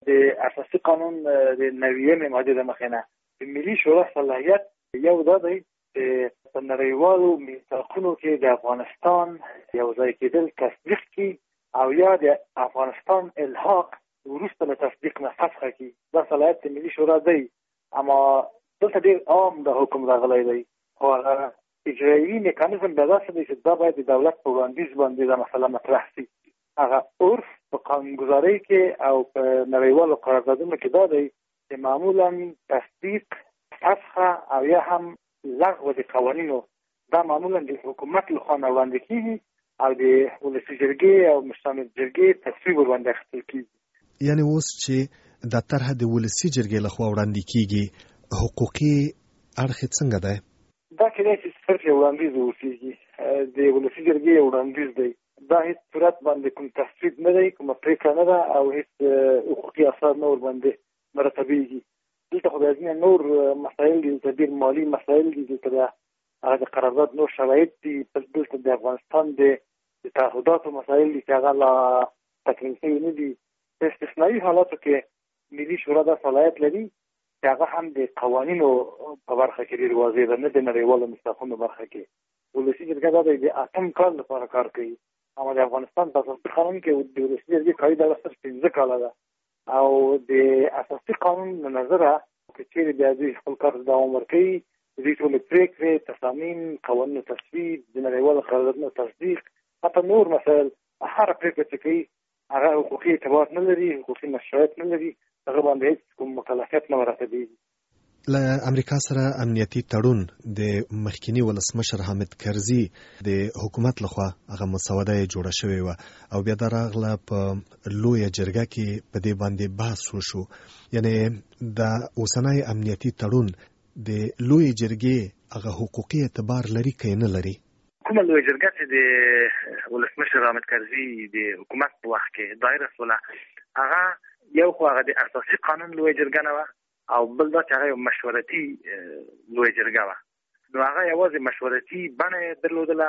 د اساسي قانون د 90 ماده د مخینه د ملي شورا صلاحیت یو دا دی چې په نړیوالو میثاقونو کې د افغانستان یو ځای کېدل تصدیق کړي او یا د افغانستان الحاق وروسته له تصدیق نه فسخ کړي. دا صلاحیت د ملي شورا دی، اما دلته ډېر عام د حکم راغلی دی. خو اجرایي میکانیزم به داسې دی چې دا باید د دولت په وړاندیز باندې دا مسله مطرح شي. هغه عرف په قانونګذارۍ کې او په نړیوالو قراردادونو کې دا دی چې معمولا تصدیق، فسخ او یا هم لغو د قوانینو دا معمولا د حکومت لخوا نه وړاندې کېږي او د ولسي جرګې او مشتمل جرګې تصویب ورباندې اخیستل کېږي. یعنې اوس چې دا طرحه د ولسي جرګې لخوا وړاندې کېږي، حقوقي اړخ یې څنګه دی؟ دا کېدای شي صرف یو وړاندیز واوسېږي، د ولسي جرګې یو وړاندیز دی. دا هیڅ صورت باندې کوم تصویب نه دی، کومه پرېکړه نه ده او هیڅ حقوقي اثار نه ورباندې مرتبېږي. دلته خو بیا نور مسایل دي، دلته ډېر مالي مسایل دي، دلته هغه د قرارداد نور شرایط دي، دلته د افغانستان د تعهداتو مسایل دي چې هغه لا تکمیل شوي نه دي. په استثنایي حالاتو کې ملي شورا دا صلاحیت لري چې هغه هم د قوانینو په برخه کې ډېر واضح ده، نه د نړیوالو میثاقونو برخه کې. ولسي جرګه دا د 8 کال لپاره کار کوي، اما د افغانستان په اساسي قانون کې د ولسي جرګې کاري دوره صرف 15 کاله ده او د اساسي قانون له نظره که چیرې بیا دوی خپل کار دوام ورکوي، دوی ټولې پرېکړې، تصامیم، قوانینو تصویب، د نړیوالو قراردادونو تصدیق، حتی نور مسایل، هره پرېکړه چې کوي هغه حقوقي اعتبار نه لري، حقوقي مشروعیت نه لري، هغه باندې هېڅ کوم مکلفیت نه مرتبېږي. له امریکا سره امنیتي تړون د مخکنی ولسمشر حامد کرزي د حکومت لخوا هغه مسوده جوړه شوې وه او بیا دا راغله په لویه جرګه کې په دې باندې بحث وشو. یعنې د اوسنی امنیتي تړون د لویه جرګې هغه حقوقي اعتبار لري که نه لري؟ کومه لویه جرګه چې د ولسمشر حامد کرزي د حکومت په وخت کې دایره شوله، هغه یو خو هغه د اساسي قانون لویه جرګه نه وه او بل دا چې هغه یو مشورتي لویه جرګه وه. نو هغه یوازې مشورتي بڼه یې درلودله.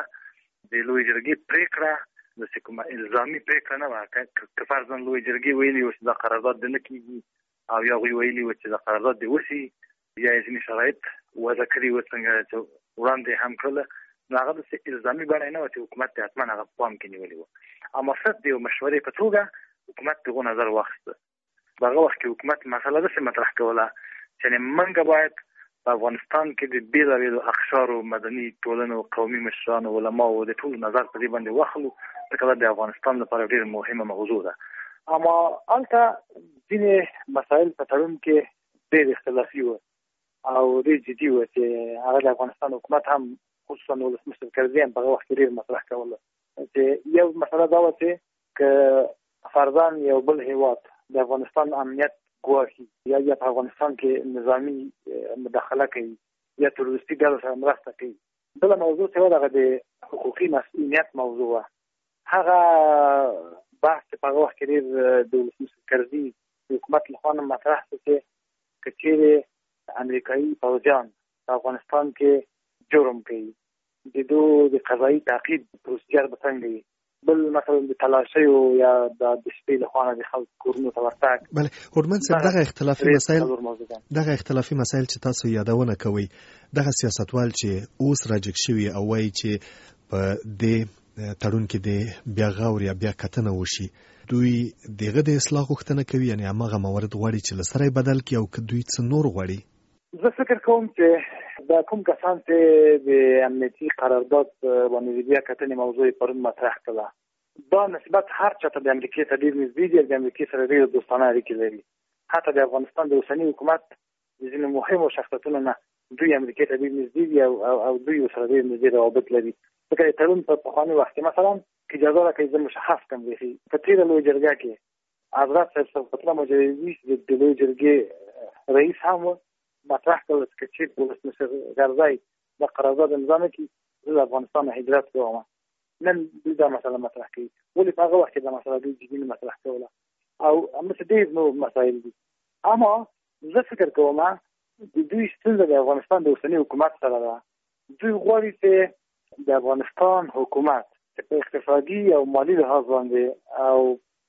د لویې جرګې پرېکړه داسې کومه الزامي پرېکړه نه وه. که فرضاً لویې جرګې ویلي وو چې دا قرارداد د نه کېږي او یا هغوی ویلي وو چې دا قرارداد د وشي، یا یې ځینې شرایط وضع کړي وو څنګه چې وړاندې هم کړله، نو هغه داسې الزامي بڼه یې نه وه چې حکومت ته حتما هغه په پام کې نیولې وه. اما صرف د یو مشورې په توګه حکومت دغه نظر واخیسته. په هغه وخت کې حکومت مسله داسې مطرح کوله چې موږ باید په افغانستان کې د بېلابېلو اقشارو، مدني ټولنو، قومي مشرانو، علماو د ټولو نظر په دې باندې واخلو، ځکه دا د افغانستان لپاره ډېر مهمه موضوع ده. اما هلته ځینې مسایل په تړون کې ډېر اختلافي وو او ډېر جدي وو چې هغه د افغانستان حکومت هم خصوصا ولسمشر کرزي هم په هغه وخت کې ډېر مطرح کوله. چې یو مسله دا وه چې که فرضاً یو بل هېواد د افغانستان امنیت ګواښي یا په افغانستان کې نظامي مداخله کوي یا تروریستي ډلو سره مرسته کوي. بله موضوع چې وه هغه د حقوقي مسؤلیت موضوع وه. هغه بحث چې په هغه وخت کې ډېر د ولسمشر کرزي د حکومت لخوا نه مطرح شو چې که چیرې امریکایي پوځیان په افغانستان کې جرم کوي، د دوی د قضایي تعقیب پروسیجر به څنګه وي. بل مثلا د تلاشیو یا د شپې لخوا نه د خلکو کورونو ته ورتګ. بله هوډمن صاحب، دغه اختلافي مسایل چې تاسو یادونه کوئ، دغه سیاستوال چې اوس راجګ شوي او وایي چې په دې تړون کې د بیا غور یا بیا کتنه وشي، دوی دغه د اصلاح غوښتنه کوي، یعنې هماغه موارد غواړي چې له سره یې بدل کړي، او که دوی څه نور غواړي؟ زه فکر کوم چې دا کوم کسان چې د امنیتي قرارداد باندې د بیا کتنې موضوع پرون مطرح کړه، دا نسبت هر چا ته د امریکې ته ډېر نږدې دي، د امریکې سره ډېر دوستانه اړیکې لري. حتی د افغانستان د اوسني حکومت د ځینو مهمو شخصیتونو نه دوی امریکې ته ډېر نږدې دي او دوی ورسره ډېر نږدې روابط لري. ځکه د تړون په پخواني وخت کې مثلا که اجازه راکړئ زه مشخص کړم بیخي په تېره لویه جرګه کې حضرت صاحب صفوت الله مجاهدي د لویې جرګې رئیس هم و، مطرح کړل چې چېرته ولسمشر کرزی د قرارداد امضا نه کړي زه د افغانستان نه هجرت کوم. نن دوی دا مسله مطرح کوي. ولې په هغه وخت کې دا مسله دوی جدي مطرح کوله او همداسې ډېر نور مسایل دي. اما زه فکر کوم د دوی ستونزه د افغانستان د اوسني حکومت سره ده. دوی غواړي چې د افغانستان حکومت چې په اقتصادي او مالي لحاظ باندې او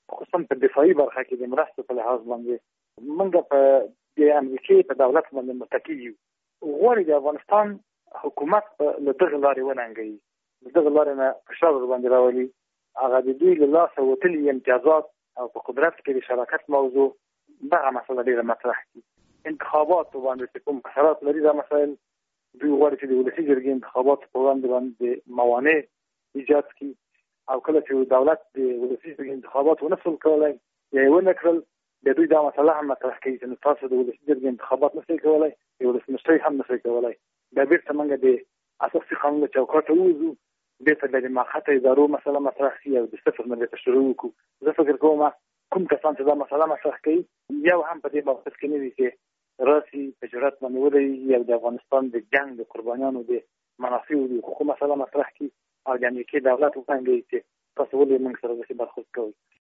خصوصا په دفاعي برخه کې د مرستو په لحاظ باندې موږ په د امریکای په دولت باندې متکی یو. غواړي د افغانستان حکومت له دغه لارې وننګوي، له دغه لارې نه فشار ورباندې راولي، هغه د دوی له لاسه وتلي امتیازات او په قدرت کې د شراکت موضوع دغه مسله ډېره مطرح کړي. انتخابات باندې چې کوم اثرات لري دا مسایل دوی غواړي چې د ولسي جرګې انتخابات په وړاندې باندې موانع ایجاد کړي، او کله چې دولت د ولسي جرګې انتخابات ونه شول کولی یا یې ونه کړل، د دوی دا مسله هم مطرح کوي چې تاسو د ولسي جرګې انتخابات نشئ کولی، د ولسمشرۍ هم نشئ کولی. دا بیرته موږ د اساسي قانون له چوکاټه ووځو، بیرته د ماخته ادارو مسله مطرح شي او د صفر نه بیرته شروع وکړو. زه فکر کوم کوم کسان چې دا مسله مطرح کوي یو هم په دې موقف کې نه دي چې راسي په جرأت باندې ودرېږي او د افغانستان د جنګ د قربانیانو د منافعو د حقوقو مسله مطرح کړي او د امریکای دولت وپنګوي چې تاسو ولې موږ سره داسې برخورد کوئ.